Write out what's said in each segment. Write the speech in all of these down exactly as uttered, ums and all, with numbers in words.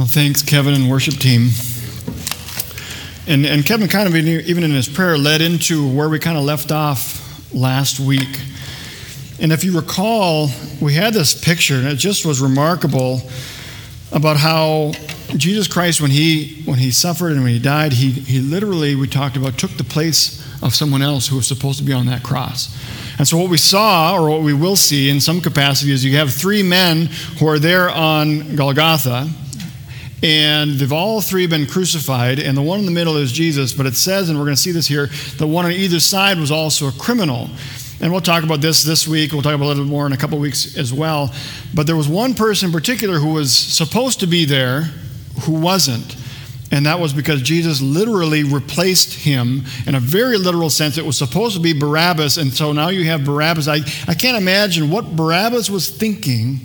Well, thanks, Kevin and worship team. And, and Kevin kind of, even in his prayer, led into where we kind of left off last week. And if you recall, we had this picture, and it just was remarkable about how Jesus Christ, when he when he suffered and when he died, he, he literally, we talked about, took the place of someone else who was supposed to be on that cross. And so what we saw, or what we will see in some capacity, is you have three men who are there on Golgotha, and they've all three been crucified, and the one in the middle is Jesus. But it says, and we're going to see this here, the one on either side was also a criminal. And we'll talk about this this week. We'll talk about it a little more in a couple of weeks as well. But there was one person in particular who was supposed to be there who wasn't. And that was because Jesus literally replaced him in a very literal sense. It was supposed to be Barabbas, and so now you have Barabbas. I, I can't imagine what Barabbas was thinking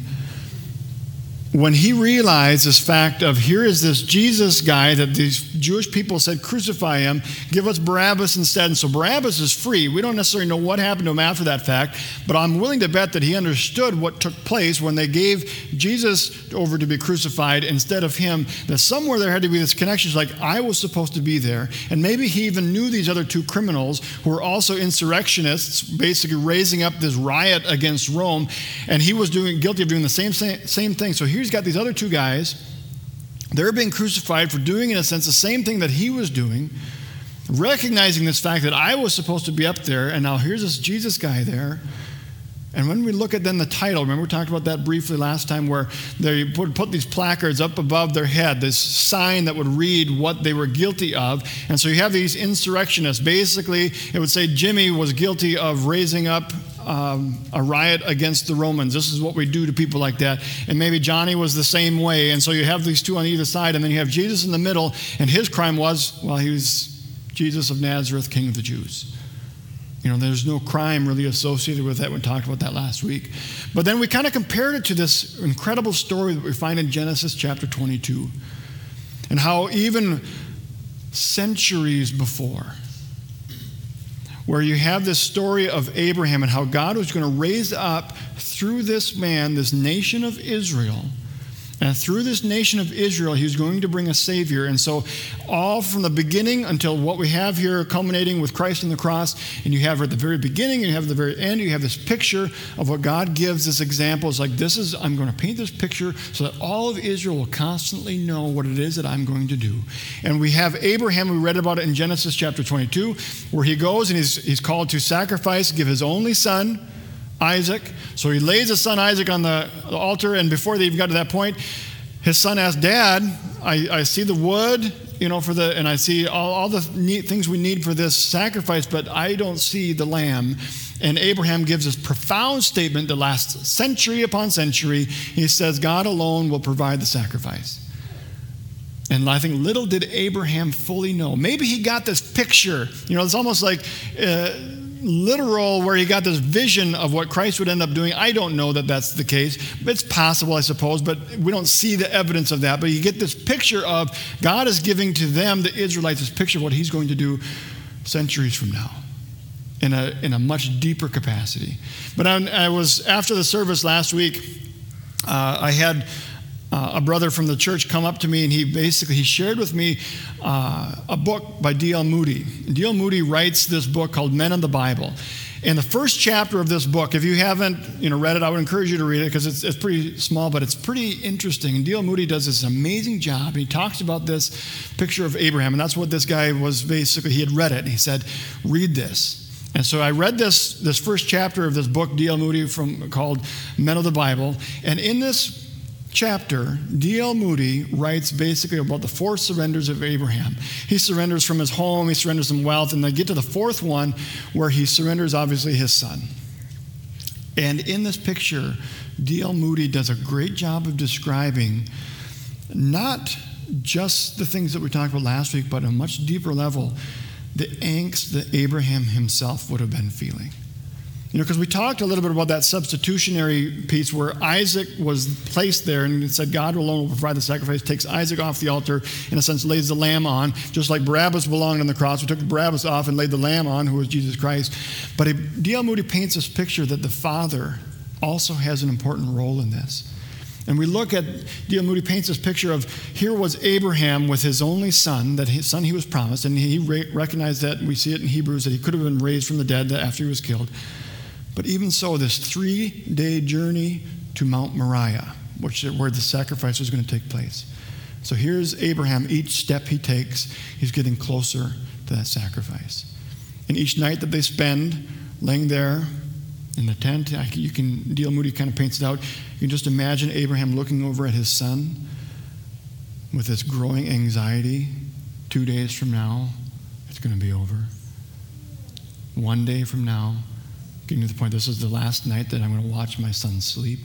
when he realized this fact of, here is this Jesus guy that these Jewish people said, crucify him, give us Barabbas instead. And so Barabbas is free. We don't necessarily know what happened to him after that fact, but I'm willing to bet that he understood what took place when they gave Jesus over to be crucified instead of him, that somewhere there had to be this connection. It's like, I was supposed to be there. And maybe he even knew these other two criminals who were also insurrectionists, basically raising up this riot against Rome, and he was doing guilty of doing the same, same, same thing. So here's got these other two guys. They're being crucified for doing, in a sense, the same thing that he was doing, recognizing this fact that I was supposed to be up there, and now here's this Jesus guy there. And when we look at then the title, remember we talked about that briefly last time, where they would put these placards up above their head, this sign that would read what they were guilty of. And so you have these insurrectionists. Basically, it would say Jimmy was guilty of raising up um, a riot against the Romans. This is what we do to people like that. And maybe Johnny was the same way. And so you have these two on either side, and then you have Jesus in the middle, and his crime was, well, he was Jesus of Nazareth, King of the Jews. You know, there's no crime really associated with that. We talked about that last week. But then we kind of compared it to this incredible story that we find in Genesis chapter twenty-two. And how even centuries before, where you have this story of Abraham and how God was going to raise up through this man, this nation of Israel. And through this nation of Israel, he was going to bring a Savior. And so all from the beginning until what we have here, culminating with Christ on the cross, and you have at the very beginning and you have at the very end, you have this picture of what God gives, this example. It's like, this is, I'm going to paint this picture so that all of Israel will constantly know what it is that I'm going to do. And we have Abraham, we read about it in Genesis chapter twenty-two, where he goes and he's, he's called to sacrifice, give his only son, Isaac. So he lays his son Isaac on the altar, and before they even got to that point, his son asked, Dad, I, I see the wood, you know, for the, and I see all, all the neat things we need for this sacrifice, but I don't see the lamb. And Abraham gives this profound statement that lasts century upon century. He says, God alone will provide the sacrifice. And I think little did Abraham fully know. Maybe he got this picture. You know, it's almost like uh, literal, where he got this vision of what Christ would end up doing. I don't know that that's the case. It's possible, I suppose, but we don't see the evidence of that. But you get this picture of God is giving to them, the Israelites, this picture of what he's going to do centuries from now in a, in a much deeper capacity. But I, I was, after the service last week, uh, I had Uh, a brother from the church come up to me, and he basically he shared with me uh, a book by D L Moody. D L Moody writes this book called Men in the Bible. In the first chapter of this book, if you haven't you know read it, I would encourage you to read it, because it's, it's pretty small, but it's pretty interesting. And D L Moody does this amazing job. He talks about this picture of Abraham, and that's what this guy was basically, he had read it, and he said, read this. And so I read this, this first chapter of this book, D L Moody, from called Men of the Bible, and in this chapter, D L Moody writes basically about the four surrenders of Abraham. He surrenders from his home, he surrenders some wealth, and they get to the fourth one where he surrenders, obviously, his son. And in this picture, D L Moody does a great job of describing not just the things that we talked about last week, but on a much deeper level, the angst that Abraham himself would have been feeling. You know, because we talked a little bit about that substitutionary piece where Isaac was placed there, and it said God alone will provide the sacrifice, takes Isaac off the altar, in a sense lays the lamb on, just like Barabbas belonged on the cross. We took Barabbas off and laid the lamb on, who was Jesus Christ. But D L Moody paints this picture that the Father also has an important role in this. And we look at, D L Moody paints this picture of here was Abraham with his only son, that his son he was promised, and he re- recognized that, we see it in Hebrews, that he could have been raised from the dead after he was killed. But even so, this three-day journey to Mount Moriah, which where the sacrifice was going to take place. So here's Abraham. Each step he takes, he's getting closer to that sacrifice. And each night that they spend laying there in the tent, you can, D L Moody kind of paints it out. You can just imagine Abraham looking over at his son with this growing anxiety. Two days from now, it's going to be over. One day from now, getting to the point, this is the last night that I'm going to watch my son sleep.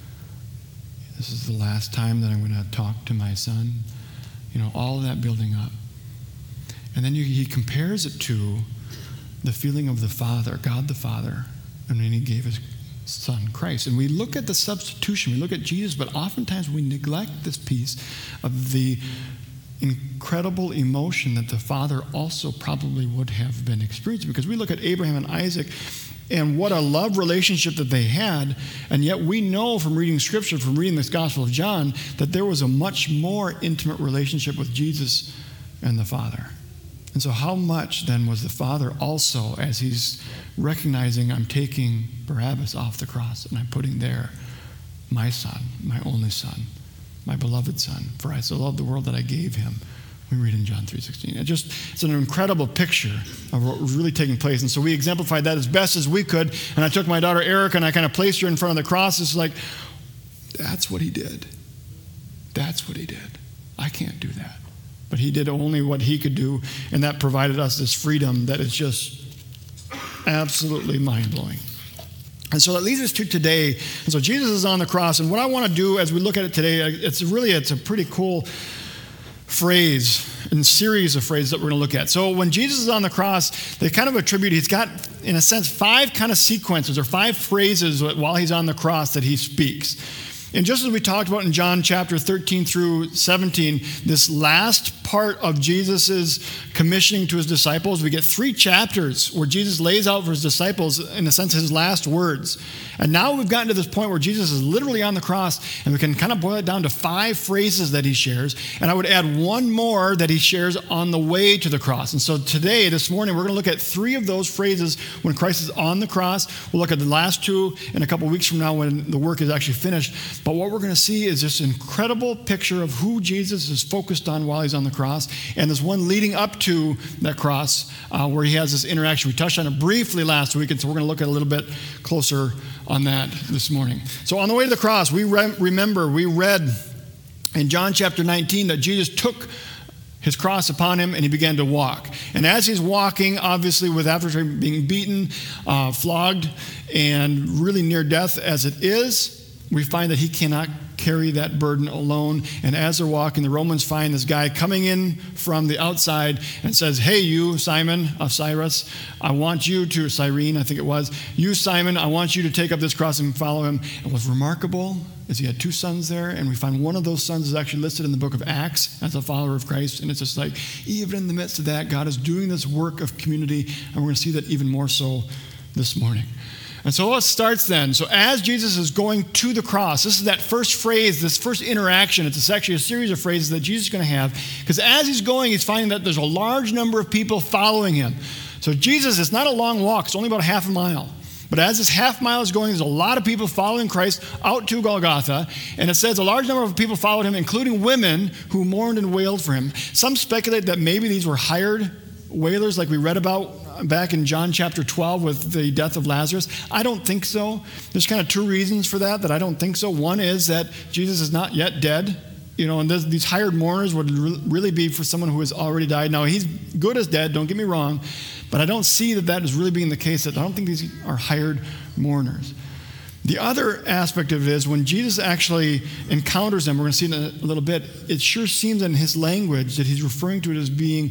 This is the last time that I'm going to talk to my son. You know, all of that building up. And then you, he compares it to the feeling of the Father, God the Father, and then he gave his son, Christ. And we look at the substitution, we look at Jesus, but oftentimes we neglect this piece of the incredible emotion that the Father also probably would have been experiencing. Because we look at Abraham and Isaac, and what a love relationship that they had, and yet we know from reading Scripture, from reading this Gospel of John, that there was a much more intimate relationship with Jesus and the Father. And so how much then was the Father also, as he's recognizing I'm taking Barabbas off the cross and I'm putting there my son, my only son, my beloved son, for I so loved the world that I gave him. We read in John three sixteen. It just, it's an incredible picture of what was really taking place. And so we exemplified that as best as we could. And I took my daughter Erica and I kind of placed her in front of the cross. It's like, that's what he did. That's what he did. I can't do that. But he did only what he could do, and that provided us this freedom that is just absolutely mind-blowing. And so that leads us to today. And so Jesus is on the cross, and what I want to do as we look at it today, it's really, it's a pretty cool phrase and series of phrases that we're going to look at. So when Jesus is on the cross, they kind of attribute, he's got, in a sense, five kind of sequences or five phrases while he's on the cross that he speaks. And just as we talked about in John chapter thirteen through seventeen, this last part of Jesus' commissioning to his disciples, we get three chapters where Jesus lays out for his disciples, in a sense, his last words. And now we've gotten to this point where Jesus is literally on the cross, and we can kind of boil it down to five phrases that he shares. And I would add one more that he shares on the way to the cross. And so today, this morning, we're going to look at three of those phrases when Christ is on the cross. We'll look at the last two in a couple weeks from now when the work is actually finished. But what we're going to see is this incredible picture of who Jesus is focused on while he's on the cross, and there's one leading up to that cross uh, where he has this interaction. We touched on it briefly last week, and so we're going to look at a little bit closer on that this morning. So on the way to the cross, we re- remember, we read in John chapter nineteen that Jesus took his cross upon him and he began to walk. And as he's walking, obviously with after being beaten, uh, flogged, and really near death as it is, we find that he cannot carry that burden alone. And as they're walking, the Romans find this guy coming in from the outside and says, hey, you, Simon of Cyrus, I want you to, Cyrene, I think it was, you, Simon, I want you to take up this cross and follow him. And what's remarkable is he had two sons there, and we find one of those sons is actually listed in the book of Acts as a follower of Christ. And it's just like, even in the midst of that, God is doing this work of community, and we're going to see that even more so this morning. And so it starts then. So as Jesus is going to the cross, this is that first phrase, this first interaction. It's actually a series of phrases that Jesus is going to have. Because as he's going, he's finding that there's a large number of people following him. So Jesus, it's not a long walk. It's only about a half a mile. But as this half mile is going, there's a lot of people following Christ out to Golgotha. And it says a large number of people followed him, including women who mourned and wailed for him. Some speculate that maybe these were hired wailers like we read about back in John chapter twelve with the death of Lazarus. I don't think so. There's kind of two reasons for that, that I don't think so. One is that Jesus is not yet dead. You know, and this, these hired mourners would re- really be for someone who has already died. Now, he's good as dead, don't get me wrong, but I don't see that that is really being the case. That I don't think these are hired mourners. The other aspect of it is when Jesus actually encounters them, we're going to see in a little bit, it sure seems in his language that he's referring to it as being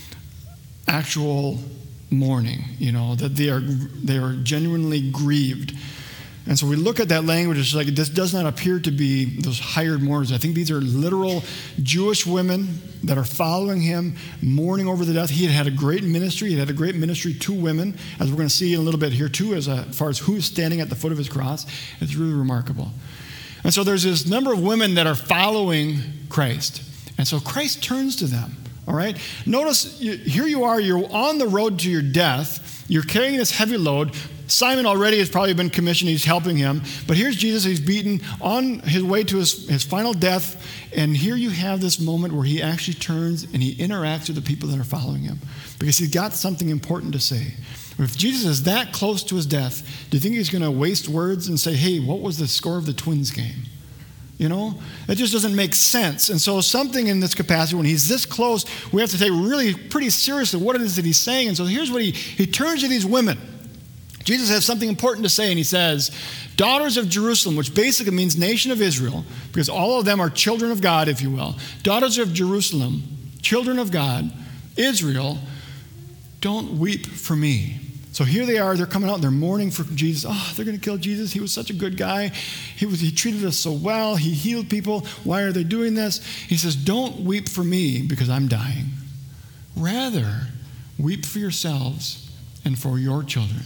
actual mourning, you know, that they are they are genuinely grieved. And so we look at that language, it's like this does not appear to be those hired mourners. I think these are literal Jewish women that are following him, mourning over the death. He had had a great ministry. He had a great ministry to women, as we're going to see in a little bit here too, as, a, as far as who's standing at the foot of his cross. It's really remarkable. And so there's this number of women that are following Christ. And so Christ turns to them, all right? Notice, you, here you are, you're on the road to your death. You're carrying this heavy load. Simon already has probably been commissioned. He's helping him. But here's Jesus. He's beaten on his way to his, his final death. And here you have this moment where he actually turns and he interacts with the people that are following him because he's got something important to say. If Jesus is that close to his death, do you think he's going to waste words and say, hey, what was the score of the Twins game? You know, it just doesn't make sense. And so something in this capacity, when he's this close, we have to take really pretty seriously what it is that he's saying. And so here's what he, he turns to these women. Jesus has something important to say, and he says, daughters of Jerusalem, which basically means nation of Israel, because all of them are children of God, if you will. Daughters of Jerusalem, children of God, Israel, don't weep for me. So here they are, they're coming out, and they're mourning for Jesus. Oh, they're going to kill Jesus. He was such a good guy. He was, he treated us so well. He healed people. Why are they doing this? He says, don't weep for me because I'm dying. Rather, weep for yourselves and for your children.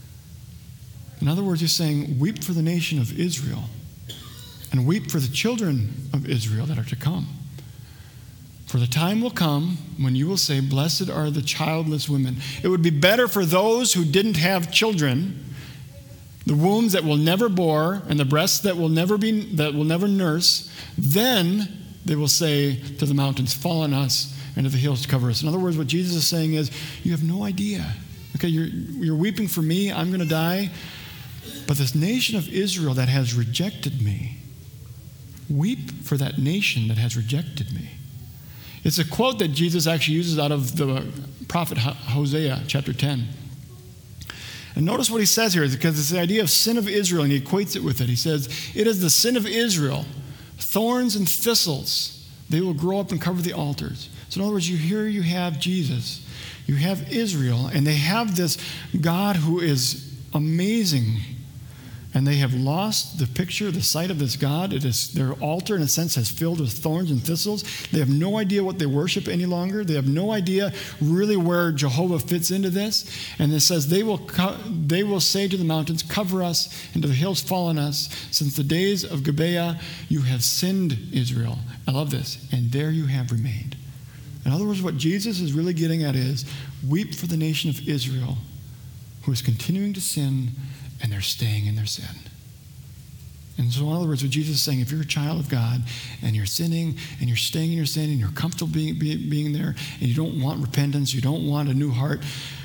In other words, he's saying, weep for the nation of Israel and weep for the children of Israel that are to come. For the time will come when you will say, blessed are the childless women. It would be better for those who didn't have children, the wombs that will never bore and the breasts that will never be that will never nurse. Then they will say to the mountains, fall on us, and to the hills cover us. In other words, what Jesus is saying is, you have no idea. Okay, you're, you're weeping for me. I'm going to die. But this nation of Israel that has rejected me, weep for that nation that has rejected me. It's a quote that Jesus actually uses out of the prophet Hosea, chapter ten. And notice what he says here, because it's the idea of sin of Israel, and he equates it with it. He says, it is the sin of Israel, thorns and thistles. They will grow up and cover the altars. So in other words, you here you have Jesus. You have Israel, and they have this God who is amazing. And they have lost the picture, the sight of this God. It is, their altar, in a sense, has filled with thorns and thistles. They have no idea what they worship any longer. They have no idea really where Jehovah fits into this. And it says, they will, co- they will say to the mountains, cover us, and to the hills fall on us. Since the days of Gibeah, you have sinned, Israel. I love this. And there you have remained. In other words, what Jesus is really getting at is, weep for the nation of Israel, who is continuing to sin, and they're staying in their sin. And so in other words, what Jesus is saying, if you're a child of God and you're sinning and you're staying in your sin and you're comfortable being, being, being there and you don't want repentance, you don't want a new heart,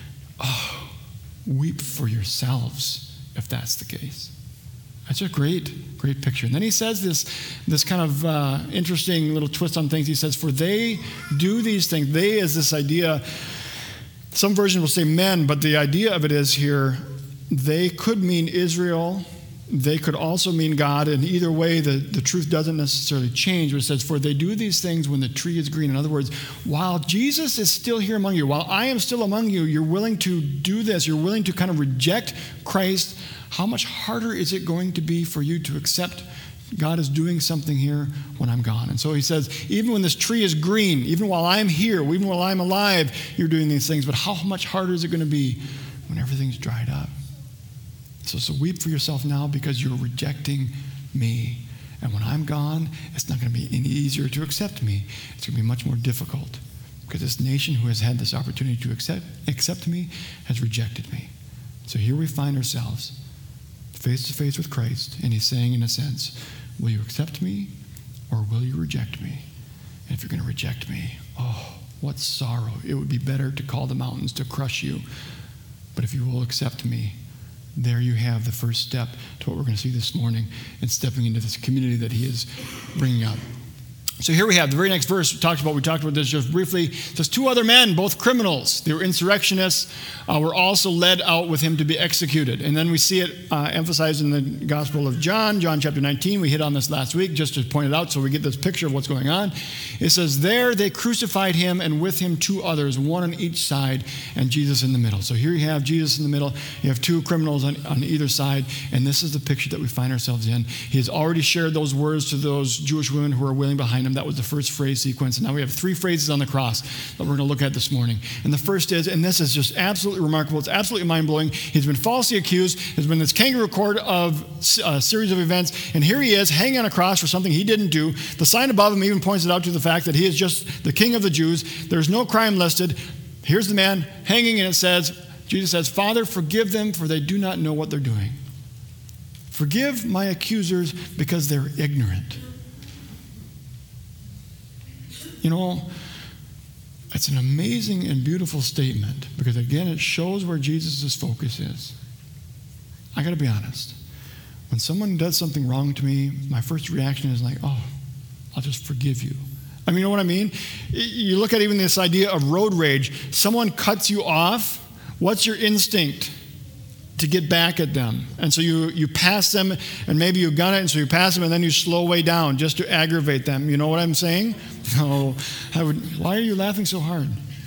oh, weep for yourselves if that's the case. That's a great, great picture. And then he says this, this kind of uh, interesting little twist on things. He says, for they do these things. They is this idea, some version will say men, but the idea of it is here, they could mean Israel. They could also mean God. And either way, the, the truth doesn't necessarily change. But it says, for they do these things when the tree is green. In other words, while Jesus is still here among you, while I am still among you, you're willing to do this. You're willing to kind of reject Christ. How much harder is it going to be for you to accept God is doing something here when I'm gone? And so he says, even when this tree is green, even while I'm here, even while I'm alive, you're doing these things. But how much harder is it going to be when everything's dried up? So, so weep for yourself now because you're rejecting me. And when I'm gone, it's not going to be any easier to accept me. It's going to be much more difficult because this nation who has had this opportunity to accept, accept me has rejected me. So here we find ourselves face to face with Christ, and he's saying in a sense, will you accept me or will you reject me? And if you're going to reject me, oh, what sorrow. It would be better to call the mountains to crush you. But if you will accept me, there you have the first step to what we're going to see this morning in stepping into this community that he is bringing up. So here we have the very next verse we talked about. We talked about this just briefly. It says, two other men, both criminals, they were insurrectionists, uh, were also led out with him to be executed. And then we see it uh, emphasized in the Gospel of John, John chapter nineteen. We hit on this last week just to point it out so we get this picture of what's going on. It says, there they crucified him and with him two others, one on each side and Jesus in the middle. So here you have Jesus in the middle. You have two criminals on, on either side. And this is the picture that we find ourselves in. He has already shared those words to those Jewish women who are willing behind him. him. That was the first phrase sequence. And now we have three phrases on the cross that we're going to look at this morning. And the first is, and this is just absolutely remarkable, it's absolutely mind-blowing. He's been falsely accused. There's been this kangaroo court of a series of events. And here he is hanging on a cross for something he didn't do. The sign above him even points it out to the fact that he is just the king of the Jews. There's no crime listed. Here's the man hanging, and it says, Jesus says, Father, forgive them, for they do not know what they're doing. Forgive my accusers because they're ignorant. You know, it's an amazing and beautiful statement because, again, it shows where Jesus' focus is. I got to be honest. When someone does something wrong to me, my first reaction is like, oh, I'll just forgive you. I mean, you know what I mean? You look at even this idea of road rage. Someone cuts you off. What's your instinct? To get back at them. And so you, you pass them, and maybe you gun it, and so you pass them, and then you slow way down just to aggravate them. You know what I'm saying? No. I would, why are you laughing so hard?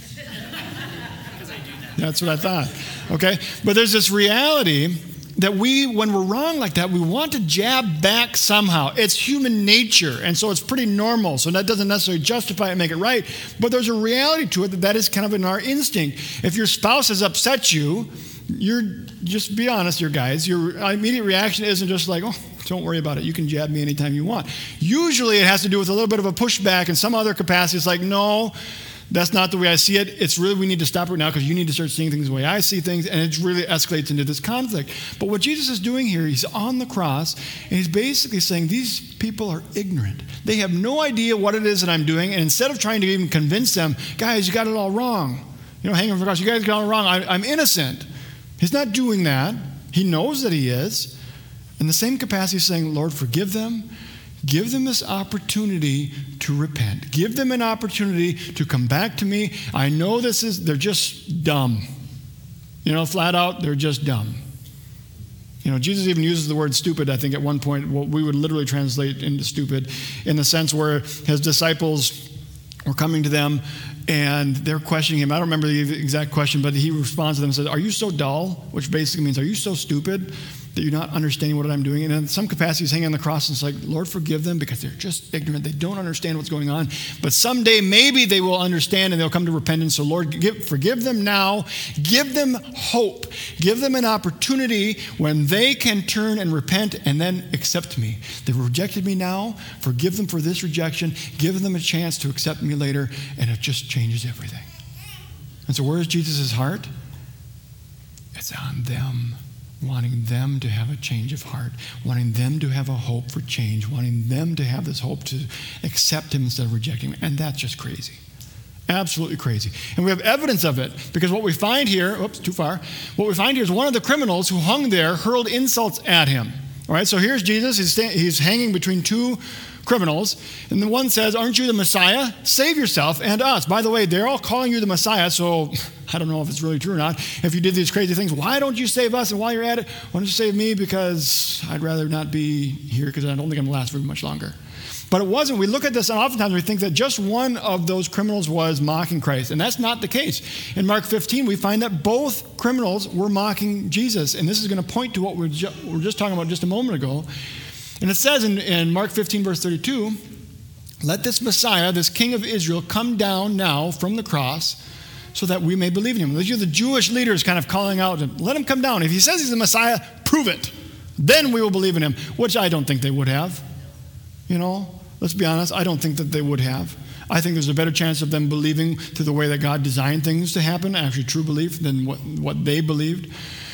Because I do that. That's what I thought. Okay? But there's this reality that we, when we're wrong like that, we want to jab back somehow. It's human nature, and so it's pretty normal. So that doesn't necessarily justify it and make it right, but there's a reality to it that that is kind of in our instinct. If your spouse has upset you, you're, just be honest here, guys, your immediate reaction isn't just like, oh, don't worry about it. You can jab me anytime you want. Usually it has to do with a little bit of a pushback in some other capacity. It's like, no, that's not the way I see it. It's really, we need to stop right now because you need to start seeing things the way I see things, and it really escalates into this conflict. But what Jesus is doing here, he's on the cross, and he's basically saying these people are ignorant. They have no idea what it is that I'm doing, and instead of trying to even convince them, guys, you got it all wrong. You know, hanging on the cross, you guys got it all wrong. I, I'm innocent. He's not doing that. He knows that he is. In the same capacity, he's saying, Lord, forgive them. Give them this opportunity to repent. Give them an opportunity to come back to me. I know this is, they're just dumb. You know, flat out, they're just dumb. You know, Jesus even uses the word stupid, I think, at one point, what we would literally translate into stupid, in the sense where his disciples were coming to them and they're questioning him. I don't remember the exact question, but he responds to them and says, are you so dull? Which basically means, are you so stupid that you're not understanding what I'm doing? And in some capacity, he's hanging on the cross and it's like, Lord, forgive them because they're just ignorant. They don't understand what's going on. But someday, maybe they will understand and they'll come to repentance. So Lord, give, forgive them now. Give them hope. Give them an opportunity when they can turn and repent and then accept me. They've rejected me now. Forgive them for this rejection. Give them a chance to accept me later. And it just changes everything. And so where is Jesus' heart? It's on them. Wanting them to have a change of heart, wanting them to have a hope for change, wanting them to have this hope to accept him instead of rejecting him. And that's just crazy. Absolutely crazy. And we have evidence of it because what we find here, oops, too far. What we find here is one of the criminals who hung there hurled insults at him. All right, so here's Jesus. He's, sta- he's hanging between two criminals. And the one says, aren't you the Messiah? Save yourself and us. By the way, they're all calling you the Messiah, so I don't know if it's really true or not. If you did these crazy things, why don't you save us? And while you're at it, why don't you save me? Because I'd rather not be here because I don't think I'm going to last very much longer. But it wasn't. We look at this and oftentimes we think that just one of those criminals was mocking Christ. And that's not the case. In Mark fifteen, we find that both criminals were mocking Jesus. And this is going to point to what we ju- were just talking about just a moment ago. And it says in, in Mark fifteen, verse thirty-two, let this Messiah, this King of Israel, come down now from the cross so that we may believe in him. These are the Jewish leaders kind of calling out, let him come down. If he says he's the Messiah, prove it. Then we will believe in him, which I don't think they would have. You know, let's be honest, I don't think that they would have. I think there's a better chance of them believing to the way that God designed things to happen, actually true belief, than what, what they believed.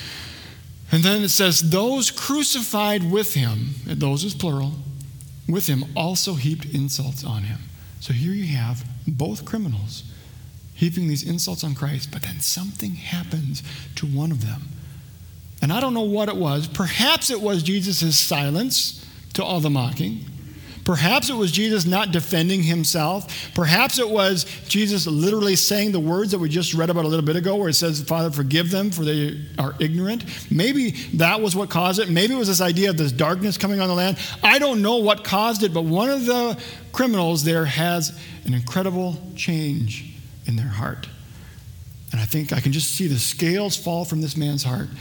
And then it says, those crucified with him, and those is plural, with him also heaped insults on him. So here you have both criminals heaping these insults on Christ, but then something happens to one of them. And I don't know what it was. Perhaps it was Jesus' silence to all the mocking. Perhaps it was Jesus not defending himself. Perhaps it was Jesus literally saying the words that we just read about a little bit ago where it says, Father, forgive them for they are ignorant. Maybe that was what caused it. Maybe it was this idea of this darkness coming on the land. I don't know what caused it, but one of the criminals there has an incredible change in their heart. And I think I can just see the scales fall from this man's heart.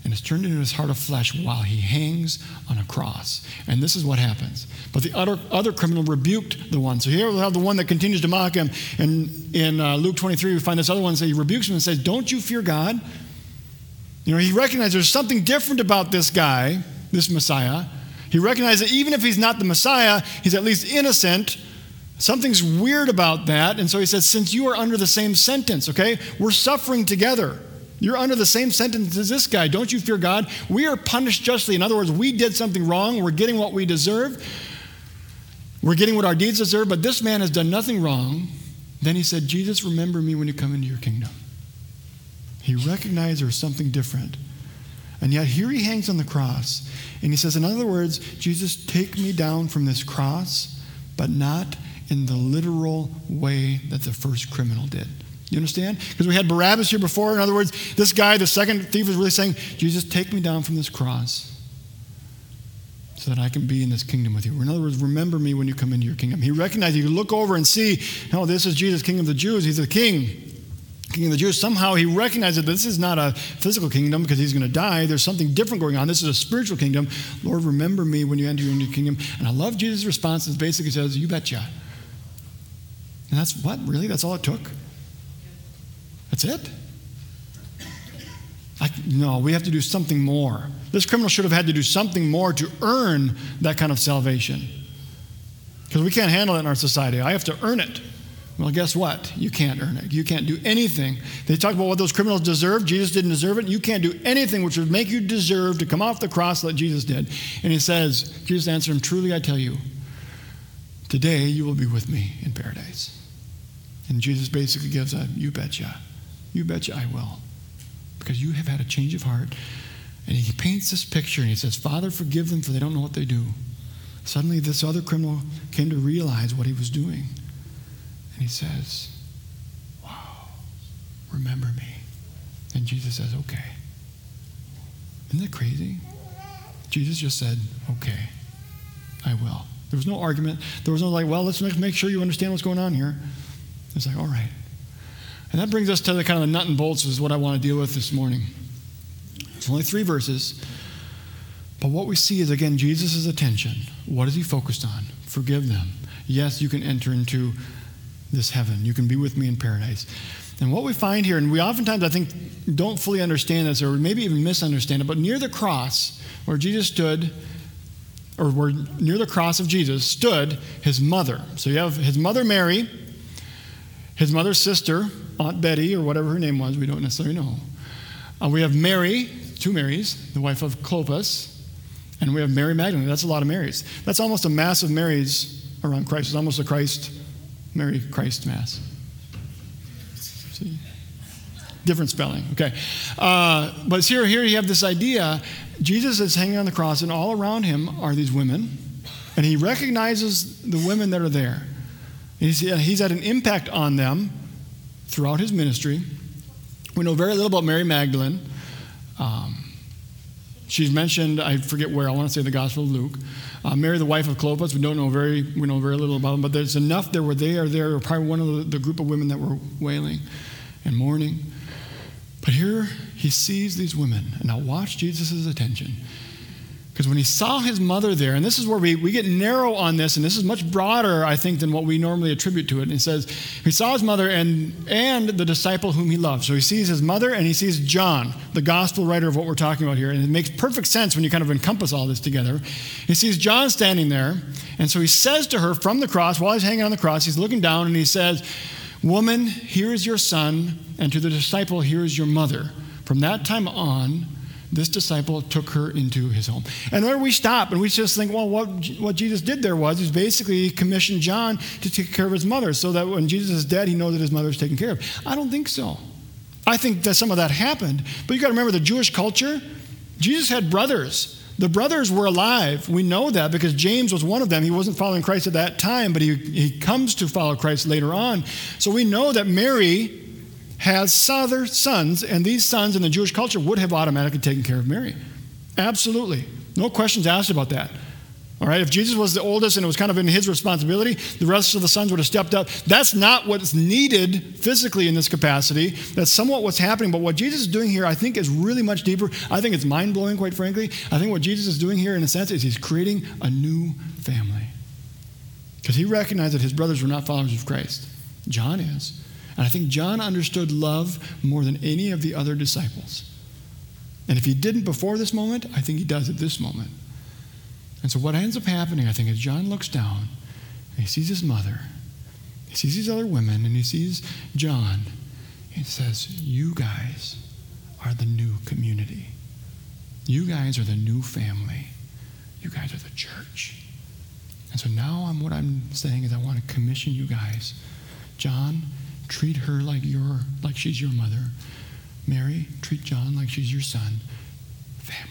and is turned into his heart of flesh while he hangs on a cross. And this is what happens. But the other, other criminal rebuked the one. So here we have the one that continues to mock him. And in uh, Luke twenty-three, we find this other one say he rebukes him and says, don't you fear God? You know, he recognizes there's something different about this guy, this Messiah. He recognizes that even if he's not the Messiah, he's at least innocent. Something's weird about that. And so he says, since you are under the same sentence, okay, we're suffering together. You're under the same sentence as this guy. Don't you fear God? We are punished justly. In other words, we did something wrong. We're getting what we deserve. We're getting what our deeds deserve, but this man has done nothing wrong. Then he said, Jesus, remember me when you come into your kingdom. He recognized there was something different. And yet here he hangs on the cross. And he says, in other words, Jesus, take me down from this cross, but not in the literal way that the first criminal did. You understand? Because we had Barabbas here before. In other words, this guy, the second thief, is really saying, Jesus, take me down from this cross so that I can be in this kingdom with you. In other words, remember me when you come into your kingdom. He recognized, you look over and see, oh, this is Jesus, King of the Jews. He's the king, King of the Jews. Somehow he recognized that this is not a physical kingdom because he's going to die. There's something different going on. This is a spiritual kingdom. Lord, remember me when you enter your new kingdom. And I love Jesus' response. It basically says, you betcha. And that's what? Really? That's all it took? That's it? I, no, we have to do something more. This criminal should have had to do something more to earn that kind of salvation. Because we can't handle it in our society. I have to earn it. Well, guess what? You can't earn it. You can't do anything. They talk about what those criminals deserve. Jesus didn't deserve it. You can't do anything which would make you deserve to come off the cross like Jesus did. And he says, Jesus answered him, truly I tell you, today you will be with me in paradise. And Jesus basically gives a, you betcha. You betcha I will. Because you have had a change of heart. And he paints this picture and he says, Father, forgive them for they don't know what they do. Suddenly this other criminal came to realize what he was doing. And he says, wow, remember me. And Jesus says, okay. Isn't that crazy? Jesus just said, okay, I will. There was no argument. There was no like, well, let's make sure you understand what's going on here. It's like, all right. And that brings us to the kind of the nut and bolts is what I want to deal with this morning. It's only three verses. But what we see is, again, Jesus' attention. What is he focused on? Forgive them. Yes, you can enter into this heaven. You can be with me in paradise. And what we find here, and we oftentimes, I think, don't fully understand this or maybe even misunderstand it, but near the cross where Jesus stood, or where near the cross of Jesus stood his mother. So you have his mother Mary, his mother's sister, Aunt Betty, or whatever her name was, we don't necessarily know. Uh, we have Mary, two Marys, the wife of Clopas, and we have Mary Magdalene. That's a lot of Marys. That's almost a mass of Marys around Christ. It's almost a Christ, Mary Christ Mass. See? Different spelling, okay. Uh, but here, here you have this idea. Jesus is hanging on the cross, and all around him are these women, and he recognizes the women that are there. He's, he's had an impact on them throughout his ministry. We know very little about Mary Magdalene. Um, she's mentioned, I forget where, I want to say the Gospel of Luke. Uh, Mary, the wife of Clopas, we don't know very, we know very little about them, but there's enough there where they are there, probably one of the, the group of women that were wailing and mourning. But here he sees these women, and now watch Jesus' attention. Because when he saw his mother there, and this is where we, we get narrow on this, and this is much broader, I think, than what we normally attribute to it. And he says, he saw his mother and, and the disciple whom he loved. So he sees his mother, and he sees John, the gospel writer of what we're talking about here. And it makes perfect sense when you kind of encompass all this together. He sees John standing there, and so he says to her from the cross, while he's hanging on the cross, he's looking down, and he says, woman, here is your son, and to the disciple, here is your mother. From that time on, this disciple took her into his home. And there we stop and we just think, well, what, what Jesus did there was, he's basically commissioned John to take care of his mother so that when Jesus is dead, he knows that his mother is taken care of. I don't think so. I think that some of that happened. But you got to remember the Jewish culture, Jesus had brothers. The brothers were alive. We know that because James was one of them. He wasn't following Christ at that time, but he, he comes to follow Christ later on. So we know that Mary has other sons, and these sons in the Jewish culture would have automatically taken care of Mary. Absolutely. No questions asked about that. All right, if Jesus was the oldest and it was kind of in his responsibility, the rest of the sons would have stepped up. That's not what's needed physically in this capacity. That's somewhat what's happening. But what Jesus is doing here, I think, is really much deeper. I think it's mind-blowing, quite frankly. I think what Jesus is doing here, in a sense, is he's creating a new family. Because he recognized that his brothers were not followers of Christ. John is. And I think John understood love more than any of the other disciples. And if he didn't before this moment, I think he does at this moment. And so what ends up happening, I think, is John looks down and he sees his mother. He sees these other women and he sees John. He says, you guys are the new community. You guys are the new family. You guys are the church. And so now I'm, what I'm saying is I want to commission you guys. John, treat her like your, like she's your mother. Mary, treat John like she's your son. Family.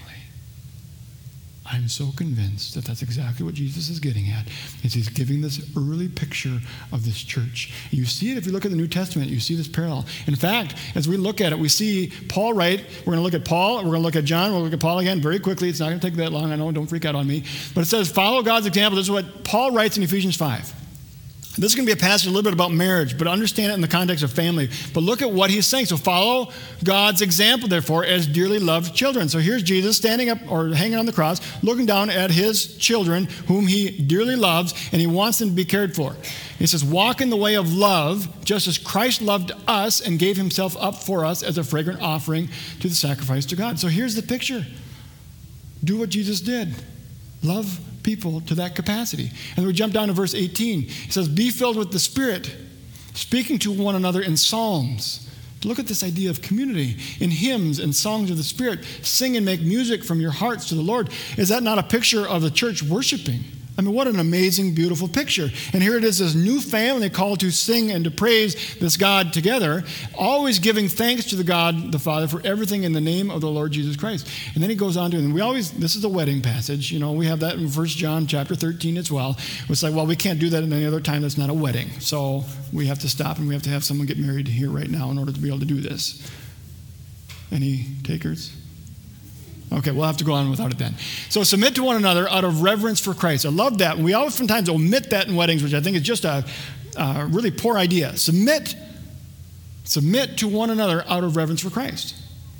I'm so convinced that that's exactly what Jesus is getting at, is he's giving this early picture of this church. You see it if you look at the New Testament, you see this parallel. In fact, as we look at it, we see Paul write, we're going to look at Paul, we're going to look at John, we'll look at Paul again very quickly. It's not going to take that long, I know, don't freak out on me. But it says, follow God's example. This is what Paul writes in Ephesians five. This is going to be a passage a little bit about marriage, but understand it in the context of family. But look at what he's saying. So follow God's example, therefore, as dearly loved children. So here's Jesus standing up or hanging on the cross, looking down at his children, whom he dearly loves, and he wants them to be cared for. He says, walk in the way of love, just as Christ loved us and gave himself up for us as a fragrant offering to the sacrifice to God. So here's the picture. Do what Jesus did. Love people to that capacity. And then we jump down to verse eighteen. He says, be filled with the Spirit, speaking to one another in psalms. Look at this idea of community. In hymns and songs of the Spirit, sing and make music from your hearts to the Lord. Is that not a picture of the church worshiping? I mean, what an amazing, beautiful picture. And here it is, this new family called to sing and to praise this God together, always giving thanks to the God, the Father, for everything in the name of the Lord Jesus Christ. And then he goes on to, and we always, this is a wedding passage, you know, we have that in First John chapter thirteen as well. It's like, well, we can't do that in any other time that's not a wedding. So we have to stop and we have to have someone get married here right now in order to be able to do this. Any takers? Okay, we'll have to go on without it then. So submit to one another out of reverence for Christ. I love that. We oftentimes omit that in weddings, which I think is just a, a really poor idea. Submit, submit to one another out of reverence for Christ.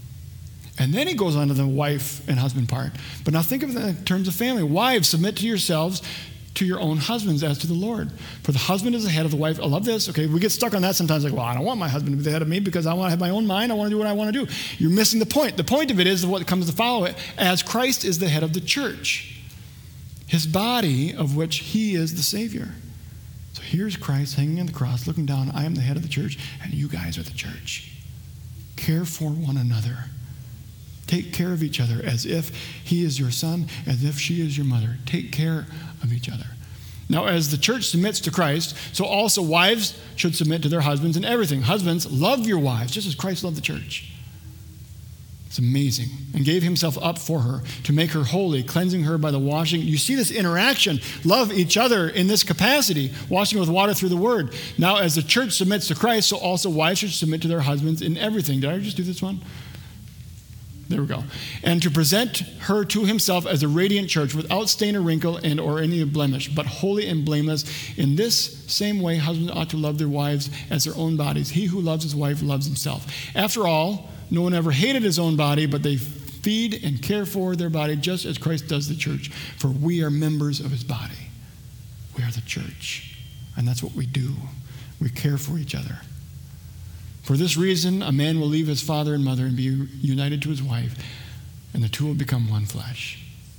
And then he goes on to the wife and husband part. But now think of it in terms of family. Wives, submit to yourselves to your own husbands as to the Lord. For the husband is the head of the wife. I love this. Okay, we get stuck on that sometimes, like, well, I don't want my husband to be the head of me because I want to have my own mind. I want to do what I want to do. You're missing the point. The point of it is what comes to follow it, as Christ is the head of the church, his body of which he is the Savior. So here's Christ hanging on the cross, looking down. I am the head of the church, and you guys are the church. Care for one another. Take care of each other as if he is your son, as if she is your mother. Take care of each other. Now, as the church submits to Christ, so also wives should submit to their husbands in everything. Husbands, love your wives, just as Christ loved the church. It's amazing. And gave himself up for her to make her holy, cleansing her by the washing. You see this interaction. Love each other in this capacity, washing with water through the word. Now, as the church submits to Christ, so also wives should submit to their husbands in everything. Did I just do this one? There we go. And to present her to himself as a radiant church without stain or wrinkle and or any blemish, but holy and blameless. In this same way, husbands ought to love their wives as their own bodies. He who loves his wife loves himself. After all, no one ever hated his own body, but they feed and care for their body just as Christ does the church. For we are members of his body. We are the church. And that's what we do. We care for each other. For this reason, a man will leave his father and mother and be united to his wife, and the two will become one flesh.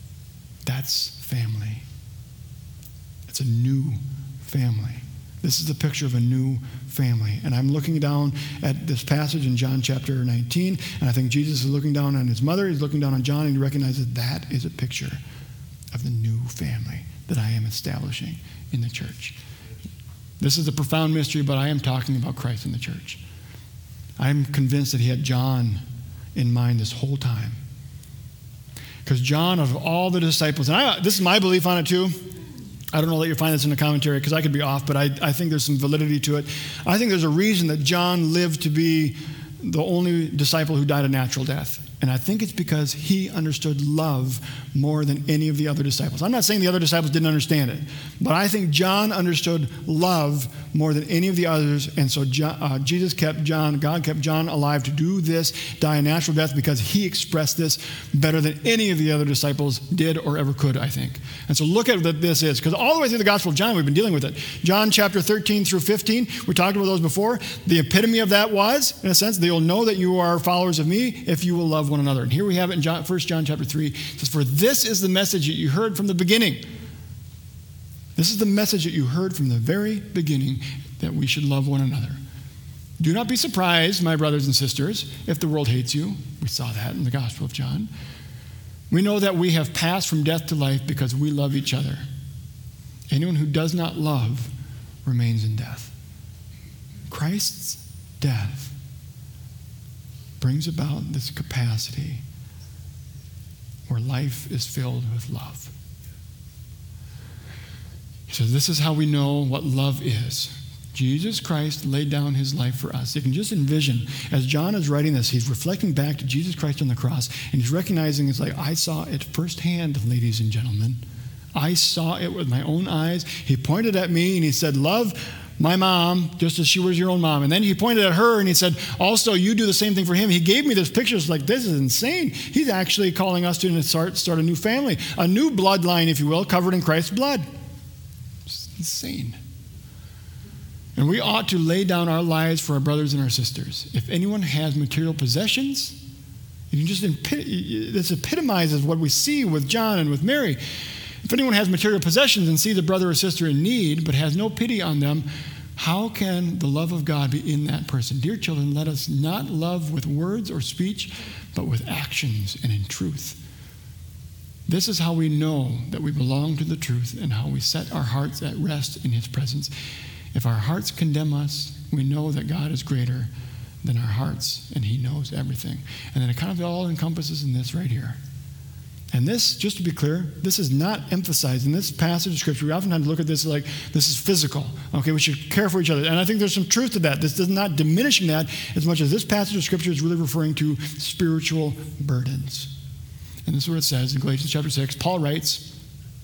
That's family. It's a new family. This is the picture of a new family. And I'm looking down at this passage in John chapter nineteen, and I think Jesus is looking down on his mother, he's looking down on John, and he recognizes that is a picture of the new family that I am establishing in the church. This is a profound mystery, but I am talking about Christ in the church. I'm convinced that he had John in mind this whole time. Because John, of all the disciples, and I, this is my belief on it too. I don't know that you'll find this in the commentary because I could be off, but I, I think there's some validity to it. I think there's a reason that John lived to be the only disciple who died a natural death. And I think it's because he understood love more than any of the other disciples. I'm not saying the other disciples didn't understand it, but I think John understood love more than any of the others. And so John, uh, Jesus kept John, God kept John alive to do this, die a natural death, because he expressed this better than any of the other disciples did or ever could, I think. And so look at what this is, because all the way through the Gospel of John, we've been dealing with it. John chapter thirteen through fifteen, we talked about those before. The epitome of that was, in a sense, they'll know that you are followers of me if you will love one another. And here we have it in John, First John chapter three. It says, for this is the message that you heard from the beginning. This is the message that you heard from the very beginning, that we should love one another. Do not be surprised, my brothers and sisters, if the world hates you. We saw that in the Gospel of John. We know that we have passed from death to life because we love each other. Anyone who does not love remains in death. Christ's death brings about this capacity where life is filled with love. He says, this is how we know what love is. Jesus Christ laid down his life for us. You can just envision, as John is writing this, he's reflecting back to Jesus Christ on the cross, and he's recognizing, it's like, I saw it firsthand, ladies and gentlemen. I saw it with my own eyes. He pointed at me and he said, love my mom just as she was your own mom. And then he pointed at her and he said, also, you do the same thing for him. He gave me this picture. It's like, this is insane. He's actually calling us to start, start a new family, a new bloodline, if you will, covered in Christ's blood. It's insane. And we ought to lay down our lives for our brothers and our sisters. If anyone has material possessions, you can just, this epitomizes what we see with John and with Mary. If anyone has material possessions and sees a brother or sister in need but has no pity on them, how can the love of God be in that person? Dear children, let us not love with words or speech, but with actions and in truth. This is how we know that we belong to the truth and how we set our hearts at rest in his presence. If our hearts condemn us, we know that God is greater than our hearts and he knows everything. And then it kind of all encompasses in this right here. And this, just to be clear, this is not emphasized in this passage of Scripture. We oftentimes look at this like this is physical. Okay, we should care for each other. And I think there's some truth to that. This is not diminishing that as much as this passage of Scripture is really referring to spiritual burdens. And this is what it says in Galatians chapter six. Paul writes,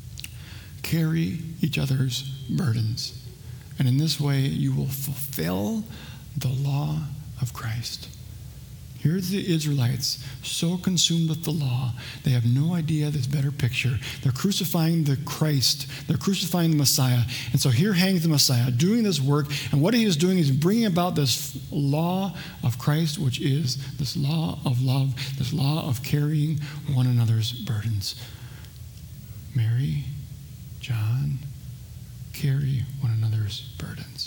carry each other's burdens. And in this way, you will fulfill the law of Christ. Here's the Israelites, so consumed with the law, they have no idea this better picture. They're crucifying the Christ. They're crucifying the Messiah. And so here hangs the Messiah doing this work. And what he is doing is bringing about this law of Christ, which is this law of love, this law of carrying one another's burdens. Mary, John, carry one another's burdens.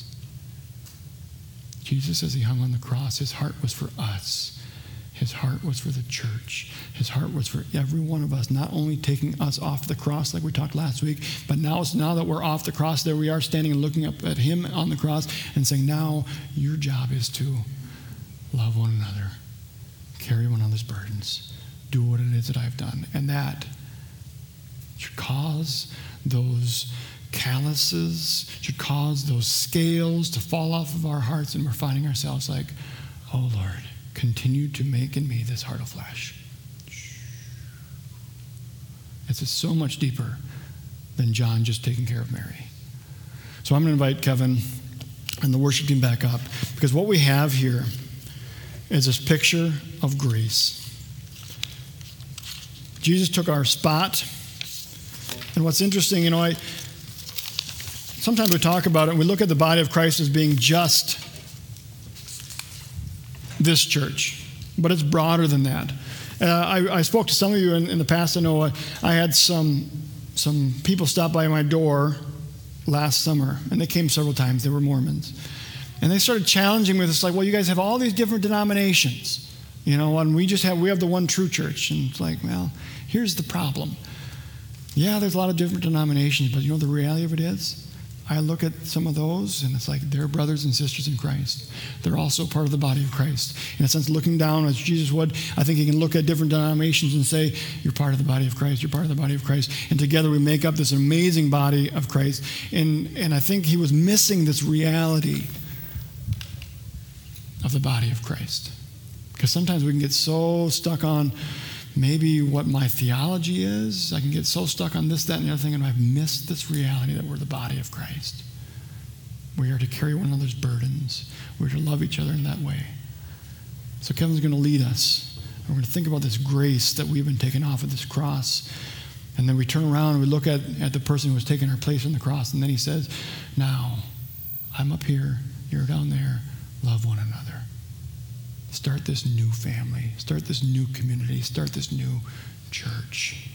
Jesus, as he hung on the cross, his heart was for us. His heart was for the church. His heart was for every one of us, not only taking us off the cross like we talked last week, but now it's now that we're off the cross, there we are standing and looking up at him on the cross and saying, now your job is to love one another, carry one another's burdens, do what it is that I've done. And that should cause those calluses, should cause those scales to fall off of our hearts, and we're finding ourselves like, oh Lord, continue to make in me this heart of flesh. It's just so much deeper than John just taking care of Mary. So I'm going to invite Kevin and the worship team back up, because what we have here is this picture of grace. Jesus took our spot. And what's interesting, you know, I sometimes we talk about it and we look at the body of Christ as being just this church, but it's broader than that. Uh, I, I spoke to some of you in, in the past. I know I, I had some some people stop by my door last summer, and they came several times. They were Mormons. And they started challenging me with, it's like, well, you guys have all these different denominations, you know, and we just have, we have the one true church. And it's like, well, here's the problem. Yeah, there's a lot of different denominations, but you know the reality of it is? I look at some of those, and it's like they're brothers and sisters in Christ. They're also part of the body of Christ. In a sense, looking down as Jesus would, I think he can look at different denominations and say, you're part of the body of Christ, you're part of the body of Christ. And together we make up this amazing body of Christ. And, and I think he was missing this reality of the body of Christ. Because sometimes we can get so stuck on maybe what my theology is. I can get so stuck on this, that, and the other thing, and I've missed this reality that we're the body of Christ. We are to carry one another's burdens. We're to love each other in that way. So Kevin's going to lead us. We're going to think about this grace that we've been taken off of this cross. And then we turn around and we look at, at the person who was taking our place on the cross. And then he says, now, I'm up here, you're down there, love one another. Start this new family. Start this new community. Start this new church.